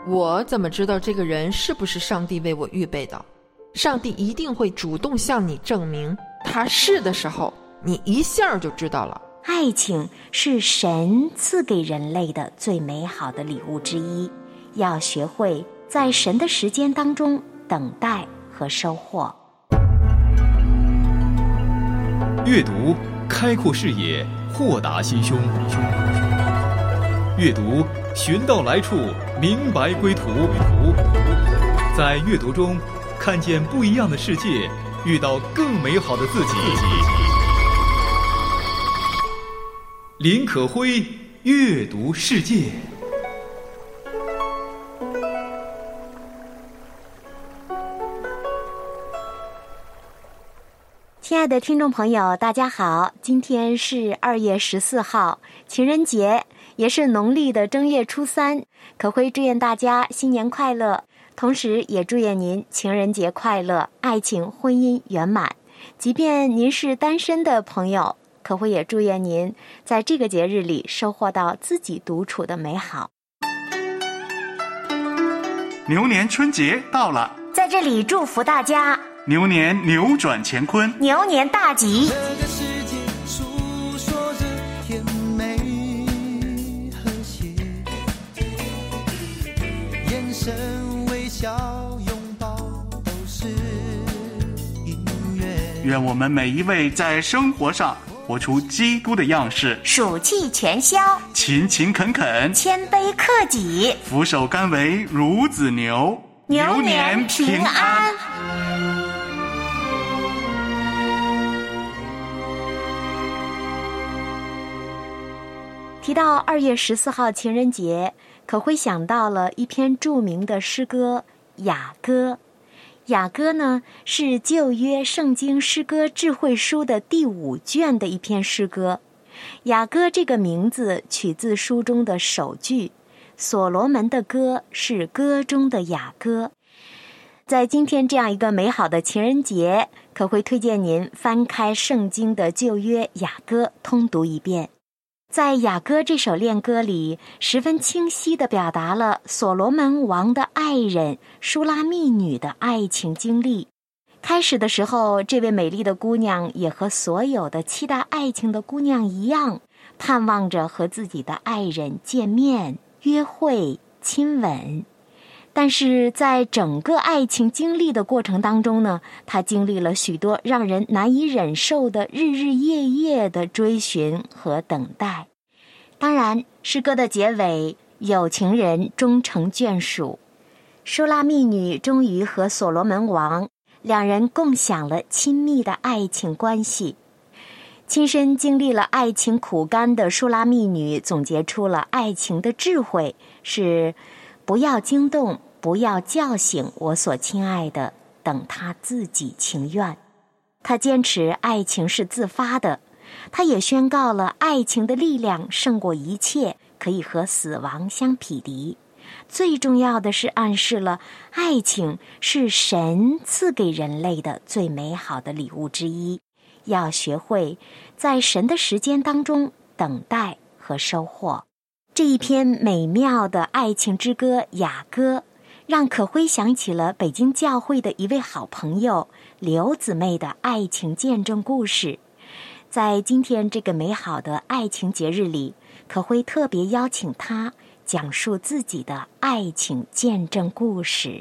我怎么知道这个人是不是上帝为我预备的？上帝一定会主动向你证明他是的时候，你一下就知道了。 爱情是神赐给人类的最美好的礼物之一，要学会在神的时间当中等待和收获。 阅读开阔视野，豁达心胸。阅读寻到来处，明白归途。在阅读中看见不一样的世界，遇到更美好的自己。林可辉阅读世界。 亲爱的听众朋友，大家好，今天是2月14号，情人节，也是农历的正月初3。可辉祝愿大家新年快乐，同时也祝愿您情人节快乐，爱情婚姻圆满。即便您是单身的朋友，可辉也祝愿您在这个节日里收获到自己独处的美好。 牛年春节到了， 在这里祝福大家牛年扭转乾坤， 牛年大吉。 这个世界诉说着甜美和谐，眼神微笑拥抱都是音乐。 愿我们每一位在生活上活出基督的样式， 暑气全消， 勤勤恳恳， 谦卑克己， 俯首甘为孺子牛， 牛年平安。提到2月14号情人节，可会想到了一篇著名的诗歌《雅歌》。雅歌呢，是旧约圣经诗歌智慧书的第5卷的一篇诗歌。雅歌这个名字取自书中的首句，所罗门的歌是歌中的雅歌。在今天这样一个美好的情人节，可会推荐您翻开圣经的旧约雅歌通读一遍。在雅歌这首恋歌里，十分清晰地表达了所罗门王的爱人舒拉密女的爱情经历。开始的时候，这位美丽的姑娘也和所有的期待爱情的姑娘一样，盼望着和自己的爱人见面、约会、亲吻。但是在整个爱情经历的过程当中呢，她经历了许多让人难以忍受的日日夜夜的追寻和等待。当然，诗歌的结尾，有情人终成眷属，舒拉密女终于和所罗门王两人共享了亲密的爱情关系。亲身经历了爱情苦甘的舒拉密女总结出了爱情的智慧，是不要惊动，不要叫醒我所亲爱的，等他自己情愿。他坚持爱情是自发的，他也宣告了爱情的力量胜过一切，可以和死亡相匹敌。最重要的是暗示了爱情是神赐给人类的最美好的礼物之一，要学会在神的时间当中等待和收获。这一篇美妙的爱情之歌《雅歌》，让可辉想起了北京教会的一位好朋友刘姊妹的爱情见证故事。在今天这个美好的爱情节日里，可辉特别邀请她讲述自己的爱情见证故事。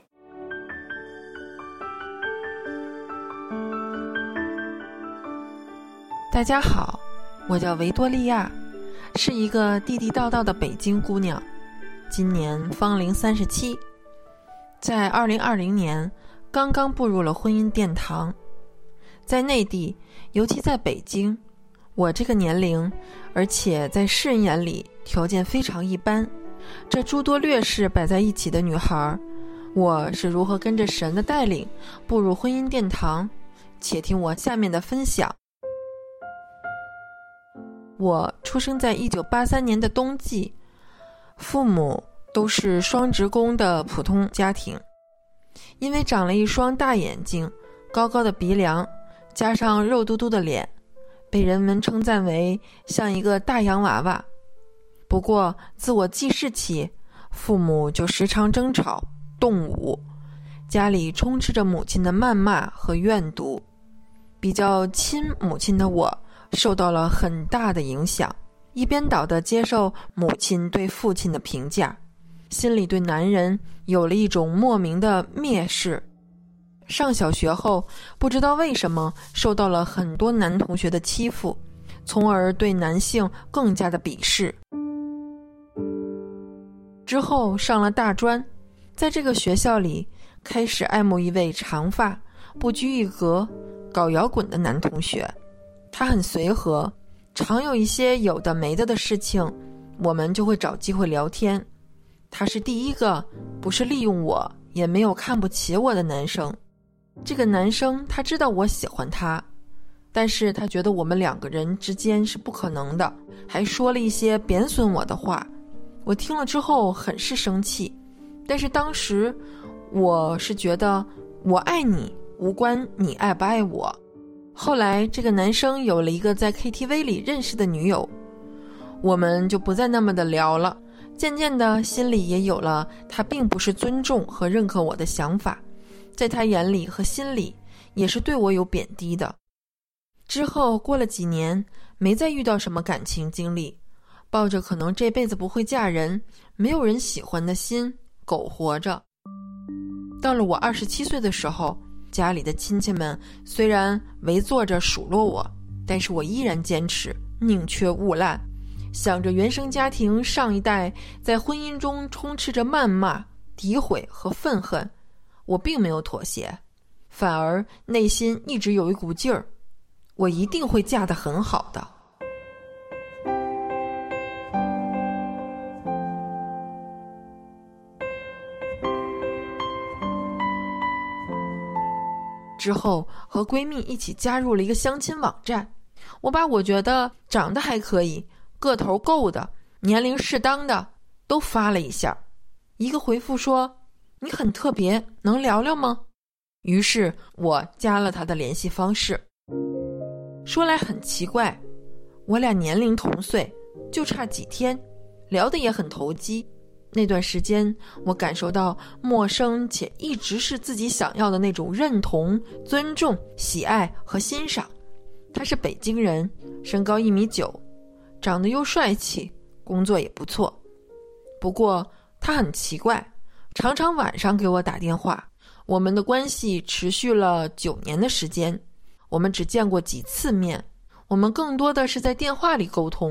大家好，我叫维多利亚，是一个地地道道的北京姑娘，今年芳龄37，在2020年刚刚步入了婚姻殿堂。在内地，尤其在北京，我这个年龄，而且在世人眼里条件非常一般，这诸多劣势摆在一起的女孩，我是如何跟着神的带领步入婚姻殿堂？且听我下面的分享。我出生在1983年的冬季，父母都是双职工的普通家庭。因为长了一双大眼睛、高高的鼻梁，加上肉嘟嘟的脸，被人们称赞为像一个大洋娃娃。不过自我记事起， 父母就时常争吵动武，家里充斥着母亲的谩骂和怨毒。比较亲母亲的我受到了很大的影响，一边倒地接受母亲对父亲的评价，心里对男人有了一种莫名的蔑视。上小学后，不知道为什么受到了很多男同学的欺负，从而对男性更加的鄙视。之后上了大专，在这个学校里开始爱慕一位长发、不拘一格、搞摇滚的男同学。他很随和，常有一些有的没的事情，我们就会找机会聊天。他是第一个不是利用我，也没有看不起我的男生。这个男生他知道我喜欢他，但是他觉得我们两个人之间是不可能的，还说了一些贬损我的话。我听了之后很是生气，但是当时我是觉得我爱你无关你爱不爱我。后来这个男生有了一个在 KTV 里认识的女友，我们就不再那么的聊了，渐渐的心里也有了他并不是尊重和认可我的想法，在他眼里和心里也是对我有贬低的。之后过了几年，没再遇到什么感情经历，抱着可能这辈子不会嫁人，没有人喜欢的心苟活着。到了我27岁的时候，家里的亲戚们虽然围坐着数落我，但是我依然坚持宁缺毋滥，想着原生家庭上一代在婚姻中充斥着谩骂、诋毁和愤恨，我并没有妥协，反而内心一直有一股劲儿，我一定会嫁得很好的。之后和闺蜜一起加入了一个相亲网站，我把我觉得长得还可以、个头够的、年龄适当的都发了一下，一个回复说你很特别，能聊聊吗？于是我加了他的联系方式。说来很奇怪，我俩年龄同岁，就差几天，聊得也很投机。那段时间我感受到陌生且一直是自己想要的那种认同、尊重、喜爱和欣赏。他是北京人，身高1.9米，长得又帅气，工作也不错。不过他很奇怪，常常晚上给我打电话。我们的关系持续了9年的时间，我们只见过几次面，我们更多的是在电话里沟通。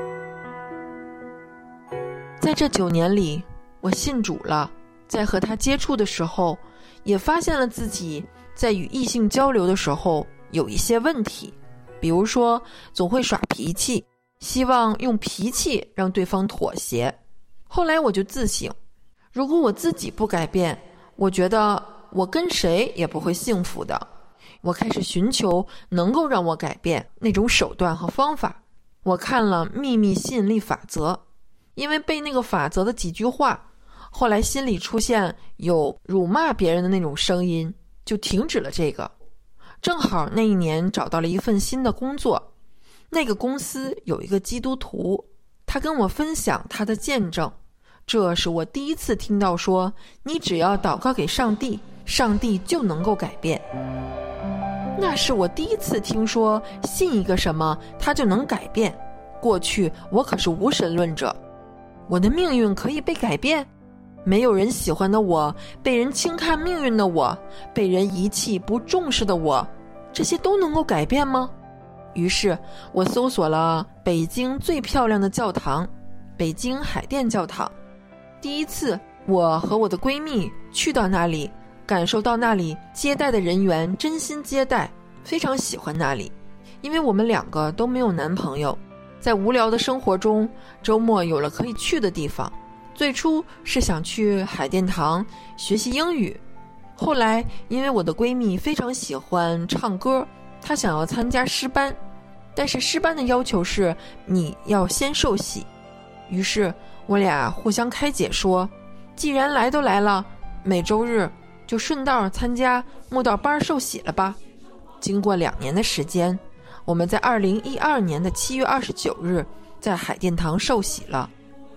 在这9年里，我信主了，在和他接触的时候，也发现了自己在与异性交流的时候有一些问题，比如说总会耍脾气，希望用脾气让对方妥协。后来我就自省，如果我自己不改变，我觉得我跟谁也不会幸福的。我开始寻求能够让我改变那种手段和方法。我看了《秘密吸引力法则》，因为背那个法则的几句话，后来心里出现有辱骂别人的那种声音，就停止了这个。正好那一年找到了一份新的工作，那个公司有一个基督徒，他跟我分享他的见证。这是我第一次听到说，你只要祷告给上帝，上帝就能够改变。那是我第一次听说信一个什么他就能改变。过去我可是无神论者，我的命运可以被改变？没有人喜欢的我，被人轻看命运的我，被人遗弃不重视的我，这些都能够改变吗？于是我搜索了北京最漂亮的教堂，北京海淀教堂。第一次我和我的闺蜜去到那里，感受到那里接待的人员真心接待，非常喜欢那里。因为我们2个都没有男朋友，在无聊的生活中，周末有了可以去的地方。最初是想去海淀堂学习英语，后来因为我的闺蜜非常喜欢唱歌，她想要参加诗班，但是诗班的要求是你要先受洗。于是我俩互相开解说，既然来都来了，每周日就顺道参加慕道班受洗了吧。经过2年的时间，我们在2012年的7月29日在海淀堂受洗了。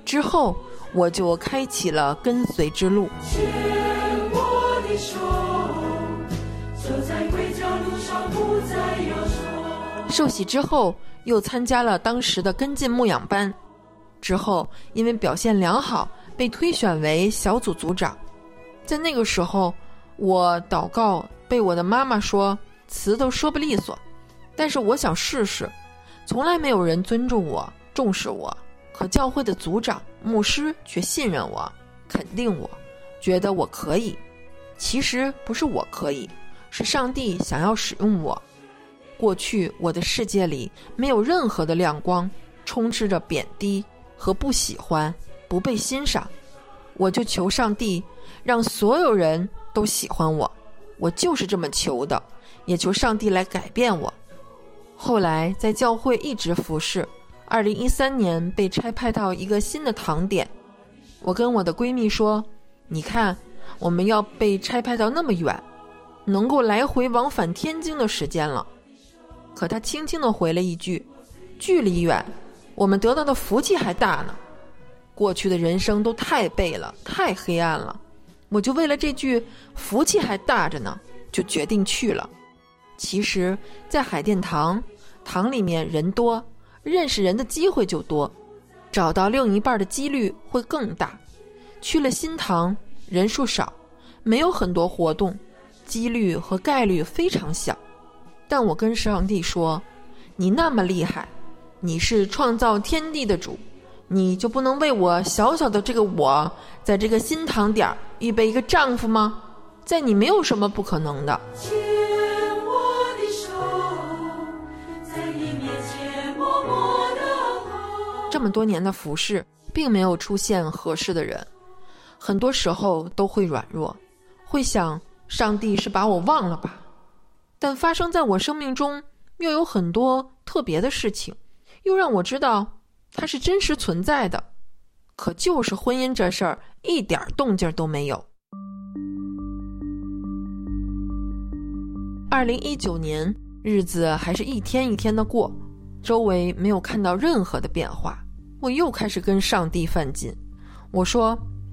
之后我就开启了跟随之路。 牵我的手，走在归家路上不再忧愁。 受洗之后又参加了当时的跟进牧养班，之后因为表现良好被推选为小组组长。在那个时候我祷告被我的妈妈说词都说不利索，但是我想试试，从来没有人尊重我重视我，可教会的组长牧师却信任我肯定我，觉得我可以。其实不是我可以，是上帝想要使用我。过去我的世界里没有任何的亮光，充斥着贬低和不喜欢不被欣赏，我就求上帝让所有人都喜欢我，我就是这么求的，也求上帝来改变我。后来在教会一直服侍，2013年被差派到一个新的堂点。我跟我的闺蜜说，你看我们要被差派到那么远，能够来回往返天津的时间了。可她轻轻地回了一句，距离远我们得到的福气还大呢。过去的人生都太背了，太黑暗了，我就为了这句福气还大着呢，就决定去了。其实在海淀堂里面人多，认识人的机会就多，找到另一半的几率会更大。去了新堂人数少，没有很多活动，几率和概率非常小。但我跟上帝说，你那么厉害，你是创造天地的主，你就不能为我小小的这个我在这个新堂点预备一个丈夫吗？在你没有什么不可能的。 牵我的手，在你面前默默地跑。 这么多年的服侍并没有出现合适的人，很多时候都会软弱，会想上帝是把我忘了吧。但发生在我生命中又有很多特别的事情，又让我知道它是真实存在的。可就是婚姻这事儿一点动静都没有。2019年日子还是一天一天的过，周围没有看到任何的变化，我又开始跟上帝犯禁。我说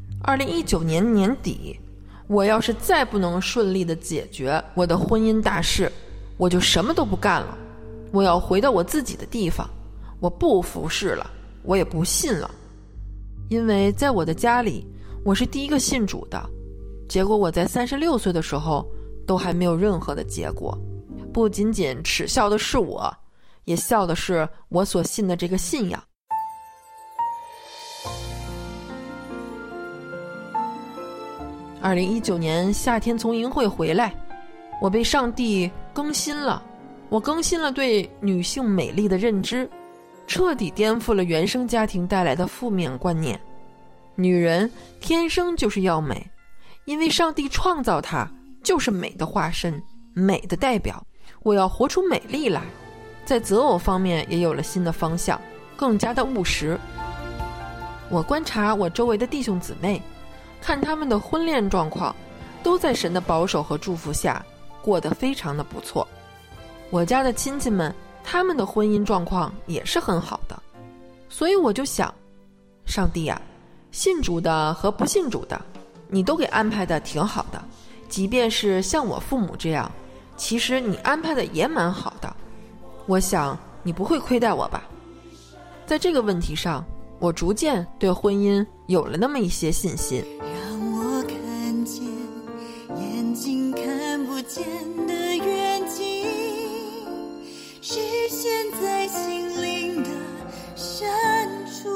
2019年年底，我要是再不能顺利的解决我的婚姻大事，我就什么都不干了，我要回到我自己的地方，我不服侍了，我也不信了。因为在我的家里我是第一个信主的，结果我在36岁的时候都还没有任何的结果。不仅仅耻笑的是我，也笑的是我所信的这个信仰。2019年夏天从营会回来，我被上帝更新了，我更新了对女性美丽的认知，彻底颠覆了原生家庭带来的负面观念。女人天生就是要美，因为上帝创造她就是美的化身，美的代表。我要活出美丽来，在择偶方面也有了新的方向，更加的务实。我观察我周围的弟兄姊妹，看他们的婚恋状况都在神的保守和祝福下过得非常的不错。我家的亲戚们，他们的婚姻状况也是很好的。所以我就想，上帝啊，信主的和不信主的你都给安排的挺好的，即便是像我父母这样，其实你安排的也蛮好的，我想你不会亏待我吧。在这个问题上，我逐渐对婚姻有了那么一些信心。 让我看见眼睛看不见的远景，实现在心灵的深处。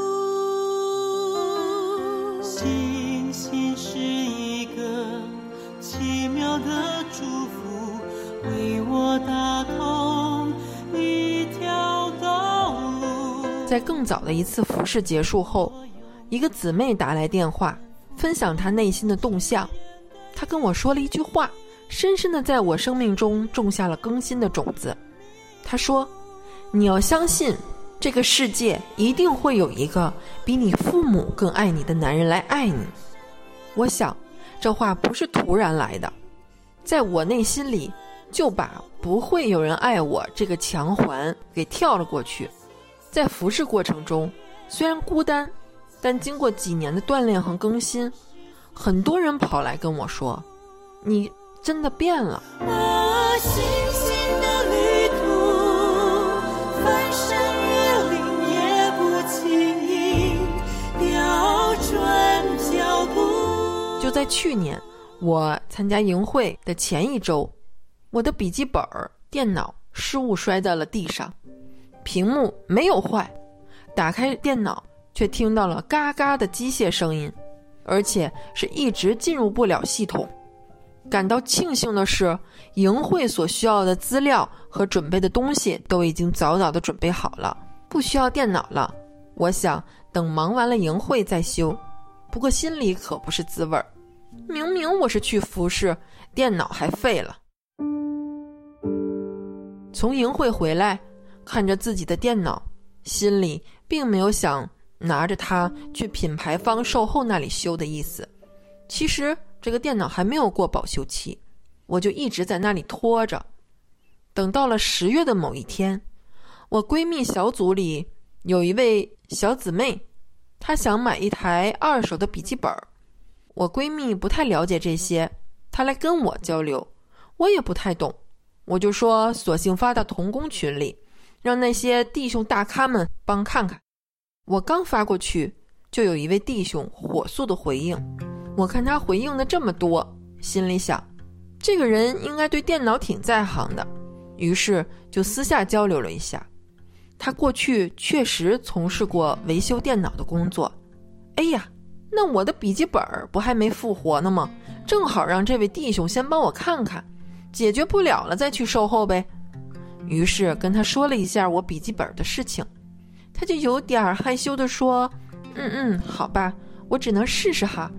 星星是一个奇妙的祝福，为我打通一条道路。 在更早的一次服侍结束后，一个姊妹打来电话，分享她内心的动向。她跟我说了一句话，深深地在我生命中种下了更新的种子。她说，你要相信这个世界一定会有一个比你父母更爱你的男人来爱你。我想这话不是突然来的，在我内心里就把不会有人爱我这个墙环给跳了过去。在服侍过程中，虽然孤单， 但经过几年的锻炼和更新，很多人跑来跟我说，你真的变了。 星星的旅途，翻山越岭也不轻易调转脚步。 就在去年，我参加营会的前一周，我的笔记本电脑失误摔在了地上，屏幕没有坏，打开电脑却听到了嘎嘎的机械声音，而且是一直进入不了系统。感到庆幸的是，营会所需要的资料和准备的东西都已经早早的准备好了，不需要电脑了。我想等忙完了营会再修，不过心里可不是滋味儿。明明我是去服侍，电脑还废了。从营会回来，看着自己的电脑，心里并没有想拿着它去品牌方售后那里修的意思。其实这个电脑还没有过保修期，我就一直在那里拖着。等到了10月的某一天，我闺蜜小组里有一位小姊妹，她想买一台2手的笔记本。我闺蜜不太了解这些，她来跟我交流，我也不太懂，我就说索性发到同工群里，让那些弟兄大咖们帮看看。我刚发过去，就有一位弟兄火速的回应。我看他回应的这么多，心里想，这个人应该对电脑挺在行的，于是就私下交流了一下。他过去确实从事过维修电脑的工作。哎呀，那我的笔记本不还没复活呢吗？正好让这位弟兄先帮我看看，解决不了了再去售后呗。于是跟他说了一下我笔记本的事情，他就有点害羞地说，好吧，我只能试试哈。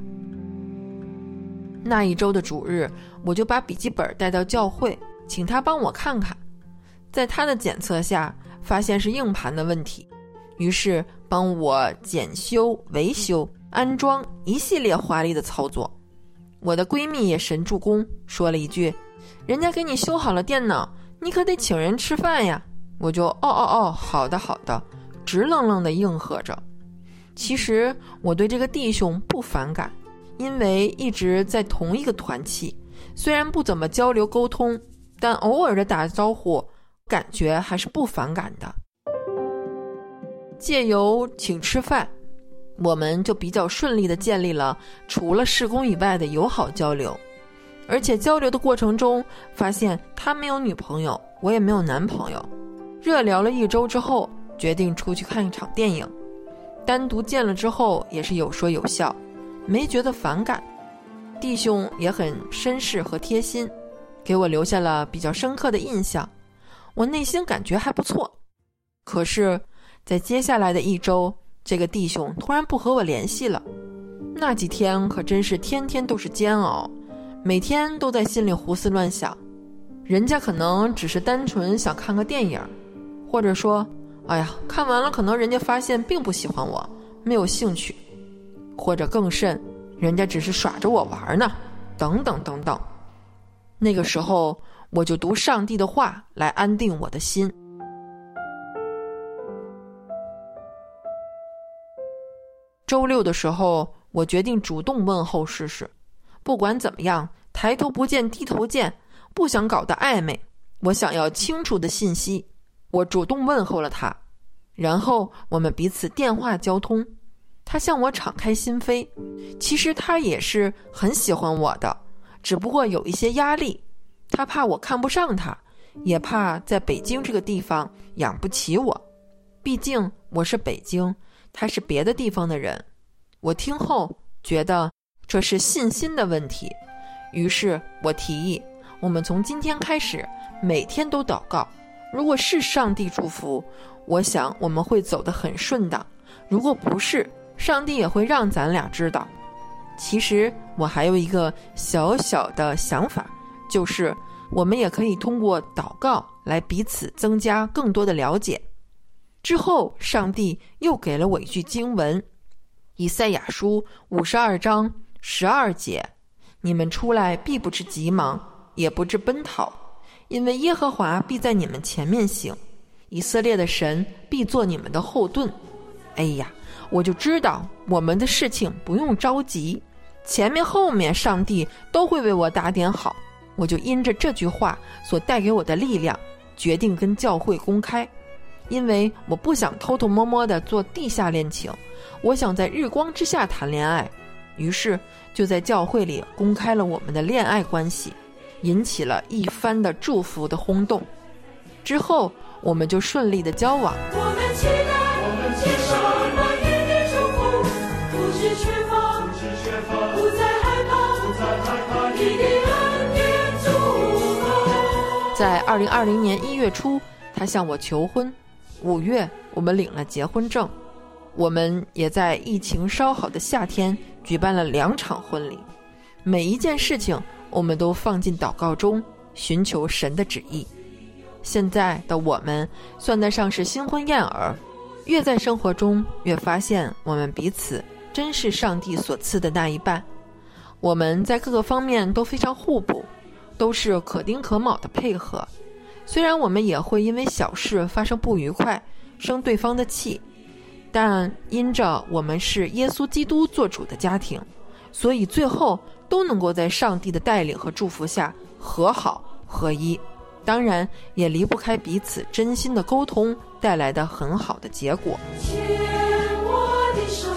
那一周的主日，我就把笔记本带到教会，请他帮我看看。在他的检测下，发现是硬盘的问题，于是帮我检修、维修、安装一系列华丽的操作。我的闺蜜也神助攻，说了一句，人家给你修好了电脑，你可得请人吃饭呀。我就好的，直愣愣地应和着。其实我对这个弟兄不反感，因为一直在同一个团契，虽然不怎么交流沟通，但偶尔的打招呼，感觉还是不反感的。借由请吃饭，我们就比较顺利地建立了除了事工以外的友好交流。而且交流的过程中，发现他没有女朋友，我也没有男朋友。热聊了1周之后，决定出去看一场电影。单独见了之后，也是有说有笑，没觉得反感。弟兄也很绅士和贴心，给我留下了比较深刻的印象，我内心感觉还不错。可是在接下来的1周，这个弟兄突然不和我联系了。那几天可真是天天都是煎熬，每天都在心里胡思乱想。人家可能只是单纯想看个电影，或者说看完了可能人家发现并不喜欢我，没有兴趣，或者更甚，人家只是耍着我玩呢，等等等等。那个时候我就读上帝的话来安定我的心。周6的时候，我决定主动问候试试，不管怎么样，抬头不见低头见，不想搞得暧昧，我想要清楚的信息。我主动问候了他，然后我们彼此电话交通，他向我敞开心扉。其实他也是很喜欢我的，只不过有一些压力，他怕我看不上他，也怕在北京这个地方养不起我。毕竟我是北京，他是别的地方的人。我听后觉得这是信心的问题，于是我提议，我们从今天开始每天都祷告，如果是上帝祝福，我想我们会走得很顺当，如果不是，上帝也会让咱俩知道。其实我还有一个小小的想法，就是我们也可以通过祷告来彼此增加更多的了解。之后上帝又给了我一句经文，以赛亚书52章12节，你们出来必不致急忙，也不致奔逃，因为耶和华必在你们前面行，以色列的神必做你们的后盾。哎呀， 我就知道我们的事情不用着急，前面后面上帝都会为我打点好。我就因着这句话所带给我的力量，决定跟教会公开，因为我不想偷偷摸摸地做地下恋情，我想在日光之下谈恋爱。于是就在教会里公开了我们的恋爱关系，引起了一番的祝福的轰动。之后我们就顺利的交往。 我们期待接受满意的祝福，不知缺乏，不再害怕，你的恩典足够。 在2020年1月初，他向我求婚，5月我们领了结婚证。我们也在疫情稍好的夏天举办了2场婚礼，每一件事情我们都放进祷告中，寻求神的旨意。现在的我们算得上是新婚燕尔，越在生活中越发现我们彼此真是上帝所赐的那一半。我们在各个方面都非常互补，都是可丁可卯的配合。虽然我们也会因为小事发生不愉快，生对方的气，但因着我们是耶稣基督做主的家庭，所以最后都能够在上帝的带领和祝福下和好合一。当然也离不开彼此真心的沟通带来的很好的结果。 牵我的手，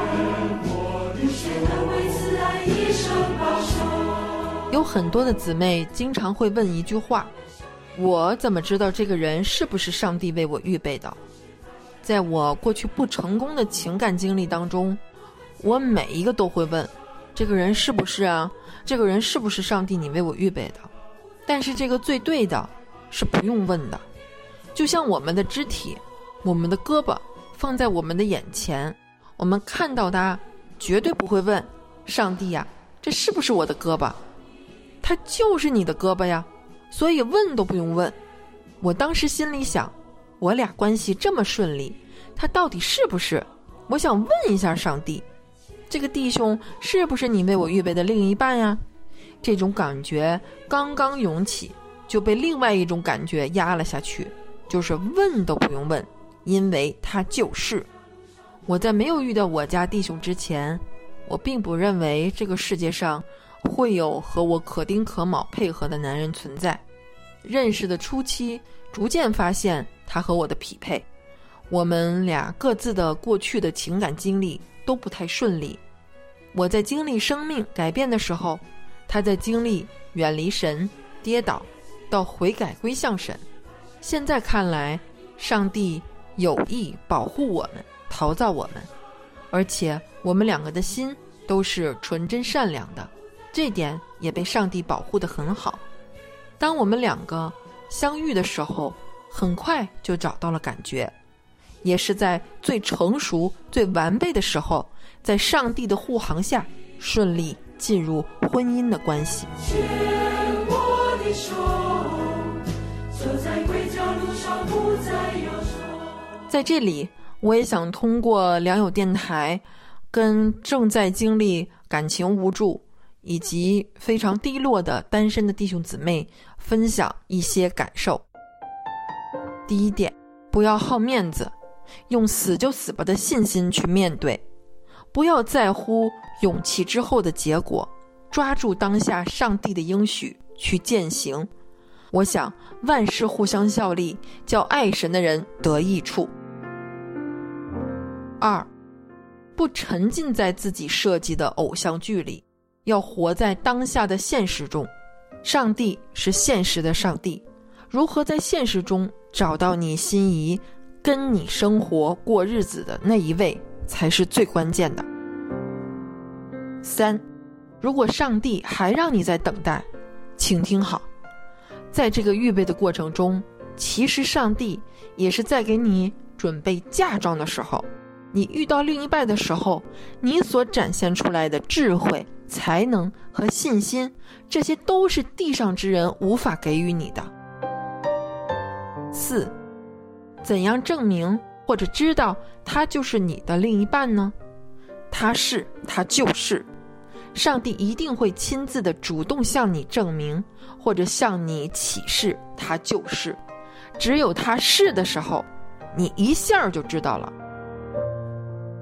谁能为此爱一生保守。 有很多的姊妹经常会问一句话，我怎么知道这个人是不是上帝为我预备的？在我过去不成功的情感经历当中，我每一个都会问，这个人是不是啊？这个人是不是上帝你为我预备的？但是这个最对的是不用问的。就像我们的肢体，我们的胳膊放在我们的眼前，我们看到它绝对不会问上帝呀，这是不是我的胳膊？它就是你的胳膊呀，所以问都不用问。我当时心里想，我俩关系这么顺利，他到底是不是？我想问一下上帝，这个弟兄是不是你为我预备的另一半呀？这种感觉刚刚涌起，就被另外一种感觉压了下去，就是问都不用问，因为他就是。我在没有遇到我家弟兄之前，我并不认为这个世界上会有和我可丁可卯配合的男人存在。认识的初期，逐渐发现他和我的匹配。我们俩各自的过去的情感经历都不太顺利。我在经历生命改变的时候，他在经历远离神、跌倒到悔改归向神。现在看来，上帝有意保护我们，陶造我们，而且我们两个的心都是纯真善良的，这点也被上帝保护得很好。当我们两个相遇的时候，很快就找到了感觉，也是在最成熟、最完备的时候，在上帝的护航下，顺利进入婚姻的关系。 牵我的手，走在归家路上不再忧愁。 在这里，我也想通过良友电台，跟正在经历感情无助以及非常低落的单身的弟兄姊妹分享一些感受。第一点，不要好面子，用死就死吧的信心去面对，不要在乎勇气之后的结果，抓住当下上帝的应许去践行。我想万事互相效力，叫爱神的人得益处。2，不沉浸在自己设计的偶像剧里，要活在当下的现实中。上帝是现实的上帝，如何在现实中找到你心仪跟你生活过日子的那一位才是最关键的。3，如果上帝还让你在等待，请听好，在这个预备的过程中，其实上帝也是在给你准备嫁妆的时候，你遇到另一半的时候，你所展现出来的智慧、才能和信心，这些都是地上之人无法给予你的。4，怎样证明或者知道他就是你的另一半呢？他就是，上帝一定会亲自的主动向你证明，或者向你启示他就是。只有他是的时候，你一下就知道了。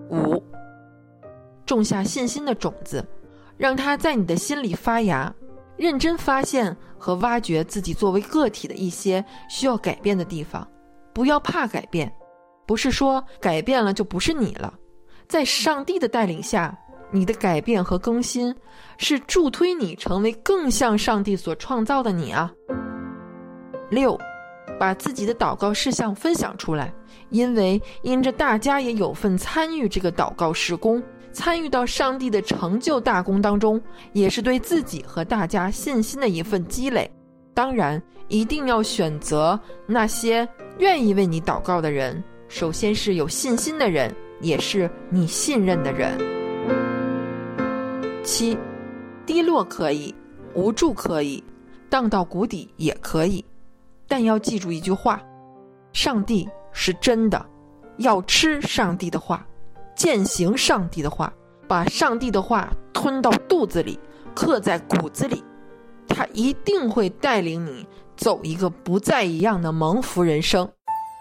5. 种下信心的种子，让它在你的心里发芽，认真发现和挖掘自己作为个体的一些需要改变的地方。不要怕改变，不是说改变了就不是你了，在上帝的带领下，你的改变和更新是助推你成为更像上帝所创造的你啊。6. 把自己的祷告事项分享出来，因着大家也有份参与这个祷告事工，参与到上帝的成就大功当中，也是对自己和大家信心的一份积累。当然一定要选择那些愿意为你祷告的人，首先是有信心的人，也是你信任的人。7. 低落可以，无助可以，荡到谷底也可以，但要记住一句话，上帝是真的，要吃上帝的话，践行上帝的话，把上帝的话吞到肚子里，刻在骨子里，他一定会带领你走一个不再一样的蒙福人生。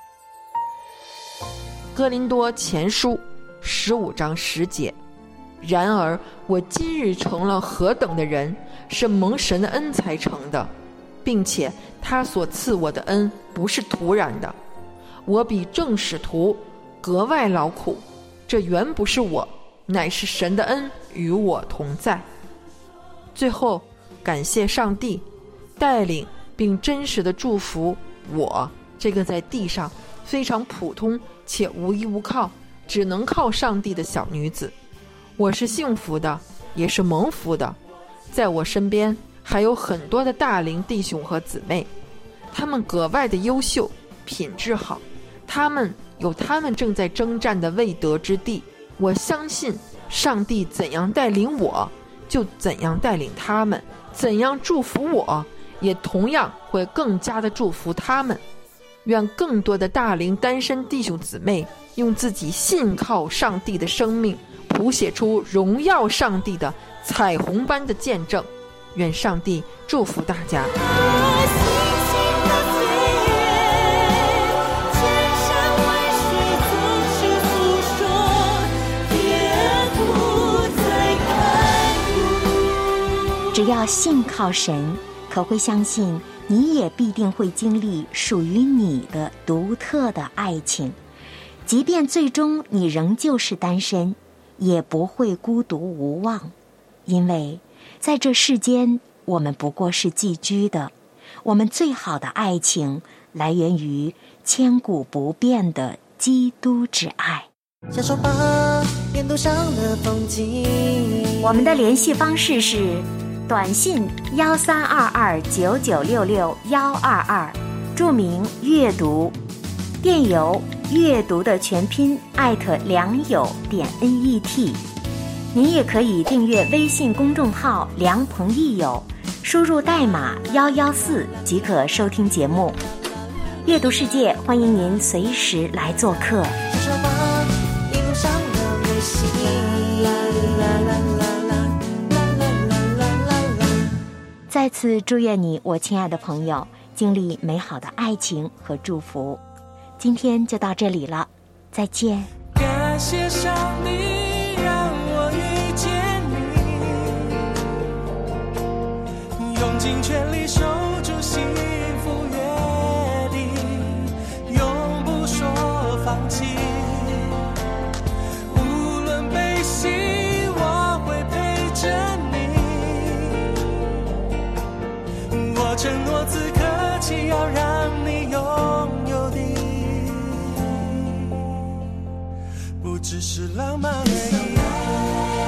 哥林多前书15章10节，然而我今日成了何等的人，是蒙神的恩才成的，并且他所赐我的恩不是突然的，我比正使徒格外劳苦，这原不是我，乃是神的恩与我同在。最后感谢上帝带领并真实的祝福我这个在地上非常普通且无依无靠，只能靠上帝的小女子。我是幸福的，也是蒙福的。在我身边还有很多的大龄弟兄和姊妹，他们格外的优秀，品质好，他们有他们正在征战的未得之地。我相信上帝怎样带领我，就怎样带领他们，怎样祝福我，也同样会更加的祝福他们。愿更多的大龄单身弟兄姊妹用自己信靠上帝的生命，谱写出荣耀上帝的彩虹般的见证。愿上帝祝福大家。 只要信靠神，可会相信你也必定会经历属于你的独特的爱情，即便最终你仍旧是单身，也不会孤独无望，因为在这世间我们不过是寄居的，我们最好的爱情来源于千古不变的基督之爱。 享受吧沿途上的风景。 我们的联系方式是短信132299662122，注明阅读，电邮阅读的全拼@良友.net。您也可以订阅微信公众号良朋益友，输入代码114即可收听节目。阅读世界，欢迎您随时来做客。 享受吧一路上的旅行。 再次祝愿你，我亲爱的朋友，经历美好的爱情和祝福。今天就到这里了，再见。 感谢上帝让我遇见你，用尽全力守住幸福约定，永不说放弃。无论悲喜，我会陪着你。我承诺此刻起要让你拥有的，不只是浪漫而已。